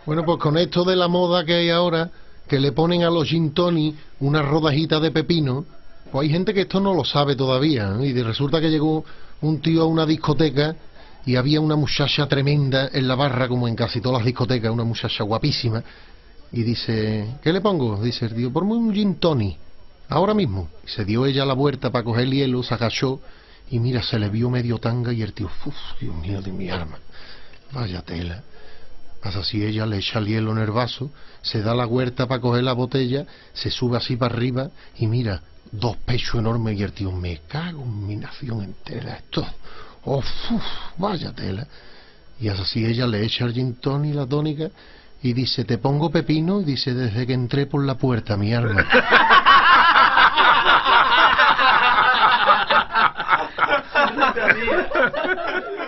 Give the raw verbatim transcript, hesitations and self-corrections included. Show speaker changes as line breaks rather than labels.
Bueno, pues con esto de la moda que hay ahora, que le ponen a los gin tonic una rodajita de pepino, pues hay gente que esto no lo sabe todavía, ¿no? Y de- resulta que llegó un tío a una discoteca y había una muchacha tremenda en la barra, como en casi todas las discotecas, una muchacha guapísima, y dice, ¿qué le pongo? Dice el tío, ponme un gin tonic, ahora mismo. Y se dio ella la vuelta para coger el hielo, se agachó, y mira, se le vio medio tanga y el tío, uff, Dios mío de mi alma, vaya tela. Pasa así, ella le echa el hielo en el vaso, se da la vuelta para coger la botella, se sube así para arriba y mira, dos pechos enormes y el tío, me cago en mi nación entera, esto, oh, uf, vaya tela. Y es así, ella le echa el gin tonic y la tónica y dice, te pongo pepino, y dice, desde que entré por la puerta, mi alma.
No sabía.